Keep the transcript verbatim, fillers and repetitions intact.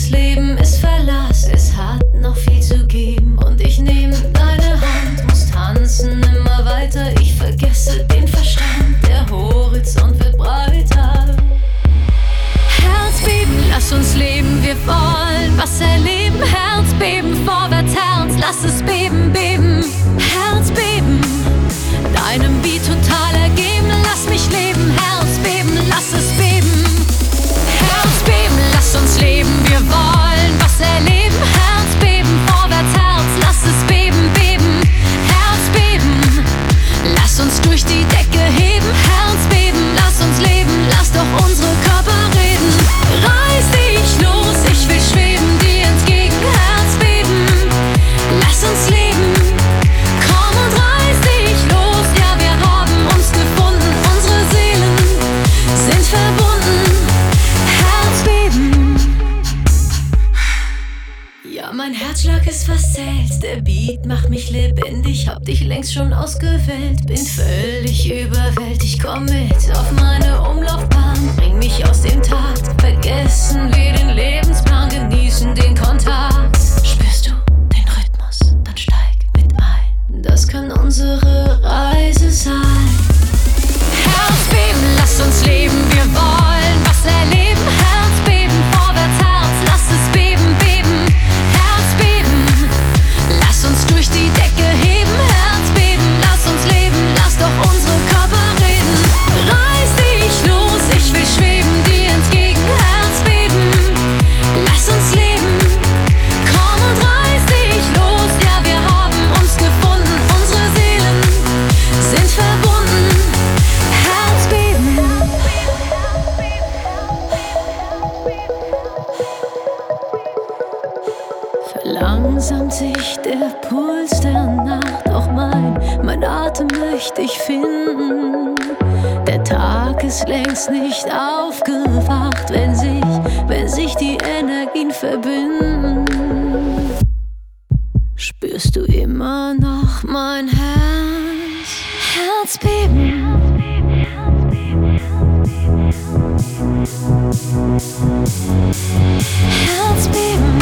das Leben ist Verlass, es hat noch viel zu geben. Und ich nehme deine Hand, muss tanzen immer weiter. Ich vergesse den Verstand, der Horizont wird breiter. Herzbeben, lass uns leben, wir wollen was erleben. Herzbeben, vorwärts Herz, lass es beben, beben. Herzbeben, deinem Beat total ergeben. Lass mich leben, Herzbeben, lass es beben. Herzbeben, lass uns leben, wir wollen was erleben. Herzbeben, vorwärts Herz, lass es beben, beben. Herzbeben, lass uns durch die Decke heben. Herzbeben, lass uns leben, lass doch unsere Körper reden. Reiß dich los, ich will schweben dir entgegen. Herzbeben, lass uns leben. Komm und reiß dich los, ja wir haben uns gefunden. Unsere Seelen sind verbunden. Herzbeben. Ja, mein Herzschlag ist verzählt, der Beat macht mich lebendig. Hab dich längst schon ausgewählt, bin völlig überwältigt. Komm mit auf meine Umlaufbahn, bring mich aus dem Takt. Vergessen wir den Lebensplan, genießen den Kontakt. Spürst du den Rhythmus, dann steig mit ein. Das kann unsere Reise sein. Herzbeben, lass uns leben, wir wollen was erleben. Herzbeben, vorwärts Herz, lass es beben, beben. Herzbeben, lass uns durch die Decke heben. Herzbeben, lass uns leben, lass doch unsere Körper reden. Reiß dich los, ich will schweben dir entgegen. Herzbeben, lass uns leben. Komm und reiß dich los, ja wir haben uns gefunden. Unsere Seelen sind verbunden. Herzbeben. Verlangsamt sich der Puls der Nacht, auch mein, mein Atem möchte ich finden. Der Tag ist längst nicht aufgewacht, wenn sich, wenn sich die Energien verbinden. Spürst du immer noch mein Herz? Herzbeben. Herzbeben.